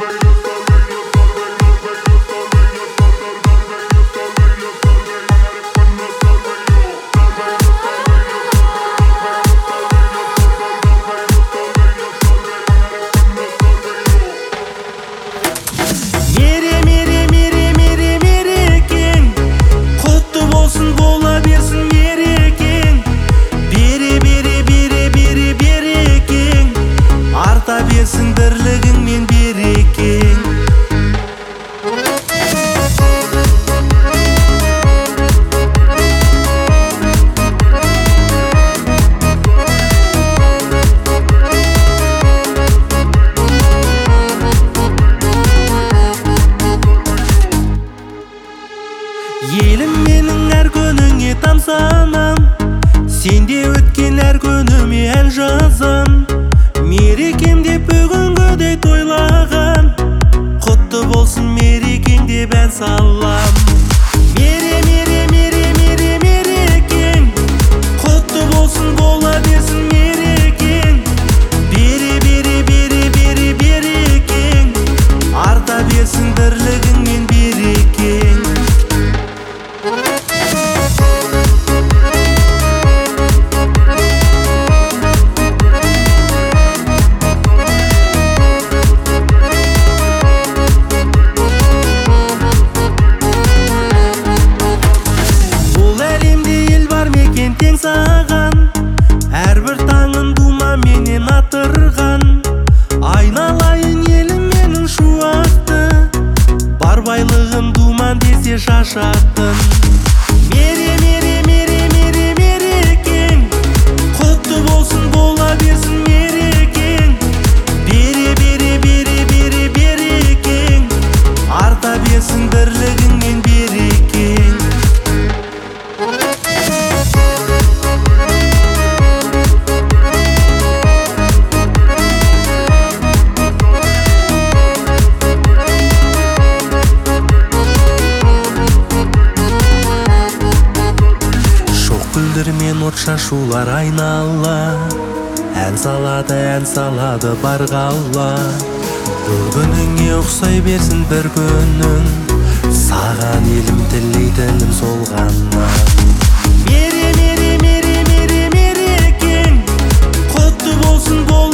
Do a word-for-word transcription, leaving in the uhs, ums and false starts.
Бірлігіңмен берекең. Елім менің әр күніңе тамсанам, сенде өткен әр күніме ән жазам. Мерекем деп бүгінгідей тойлаған, құтты болсын мерекең деп ән салам. Мере, мере, мере, мере, мерекең, құтты болсын бола берсін мерекең. Бере, бере, бере, бере, берекең, арта берсін бірлігіңмен берекең. Тең саған, әрбір таңын думанменен атырған. Айналайын елім менің шуақты, бар байлығым думан десе шашатын. Мере, мере, мере, мере, мерекең, құтты болсын бола берсін мерекең. Бере, бере, бере, бере, берекең, арта берсін бірлігіңмен берекең. Гүлдермен от шашулар айнала, ән салады, ән салады бар қала. Бұл күніңе ұқсай берсін бір күнің, саған елім тілейтінім сол ғана. Мере, мере, мере, мере, мерекең, құтты болсын бол